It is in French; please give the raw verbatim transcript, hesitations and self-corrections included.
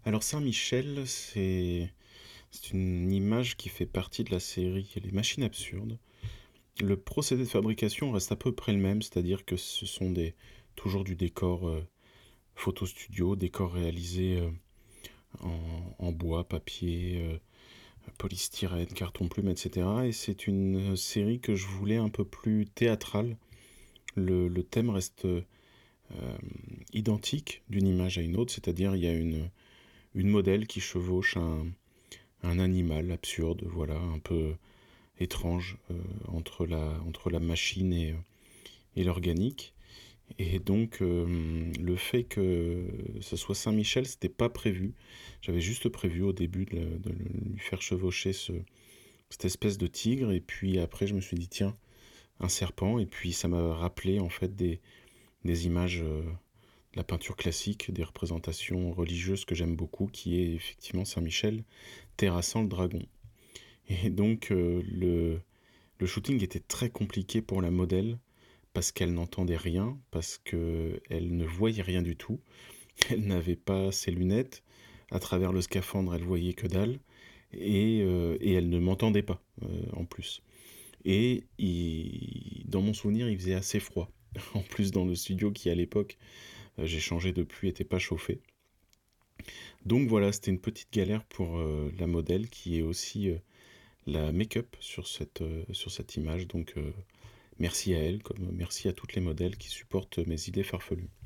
Alors Saint-Michel, c'est c'est une image qui fait partie de la série Les Machines Absurdes. Le procédé de fabrication reste à peu près le même, c'est-à-dire que ce sont des toujours du décor euh, photo studio, décor réalisé euh, en, en bois, papier, euh, polystyrène, carton plume, et cetera. Et c'est une série que je voulais un peu plus théâtrale. Le, le thème reste euh, identique d'une image à une autre, c'est-à-dire il y a une, une modèle qui chevauche un, un animal absurde, voilà, un peu étrange euh, entre, la, entre la machine et, et l'organique. Et donc, euh, le fait que ce soit Saint-Michel, c'était pas prévu. J'avais juste prévu au début de, le- de le- lui faire chevaucher ce, cette espèce de tigre. Et puis après, je me suis dit, tiens, un serpent. Et puis ça m'a rappelé en fait des, des images euh, de la peinture classique, des représentations religieuses que j'aime beaucoup, qui est effectivement Saint-Michel terrassant le dragon. Et donc, euh, le, le shooting était très compliqué pour la modèle parce qu'elle n'entendait rien, parce qu'elle ne voyait rien du tout. Elle n'avait pas ses lunettes. À travers le scaphandre, elle voyait que dalle. Et, euh, et elle ne m'entendait pas, euh, en plus. Et il- dans mon souvenir, il faisait assez froid. En plus, dans le studio qui, à l'époque, euh, j'ai changé depuis, n'était pas chauffé. Donc voilà, c'était une petite galère pour euh, la modèle qui est aussi euh, la make-up sur cette, euh, sur cette image. Donc euh, merci à elle, comme merci à toutes les modèles qui supportent mes idées farfelues.